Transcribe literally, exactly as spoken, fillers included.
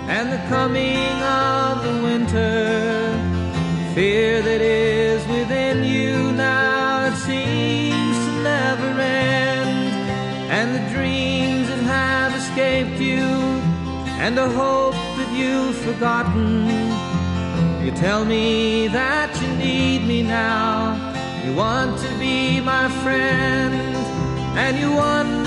and the coming of the winter. Fear that is within you now, it seems to never end, and the dreams that have escaped you, and the hope that you've forgotten. You tell me that you need me now, you want to be my friend, and you wonder